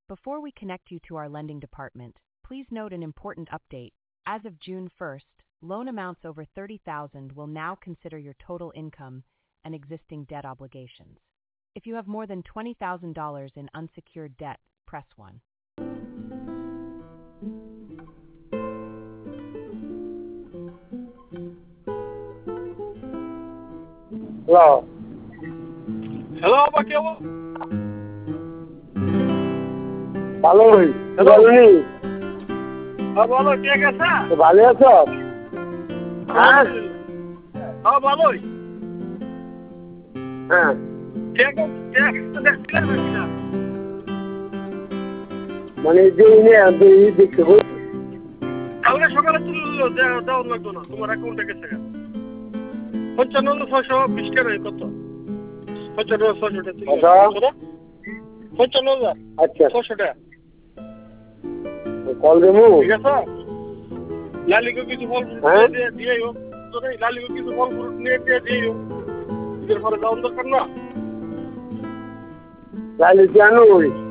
Before we connect you to our lending department, please note an important update. As of June 1st, loan amounts over $30,000 will now consider your total income and existing debt obligations. If you have more than $20,000 in unsecured debt, press 1. Hello. Hello, Bakewo. ভালোই। Hello. ভালোই। বলো কে গেছে? ভালো আছো? হ্যাঁ। ভালোই। হ্যাঁ। মানে যে দেখতে বলছি। কালকে সকালে তুলে দেওয়া লাগতো না তোমার অ্যাকাউন্টে গেছে 95,620 টাকা কত 95,600 টাকা 95,000 আচ্ছা 600 টাকা কল দেবো ঠিক আছে লালিকে কিছু ফল দিয়েও লালিকে কিছু ফল ফ্রুট নিয়ে দিয়েও এর পরে দাম দরকার না লালি জানো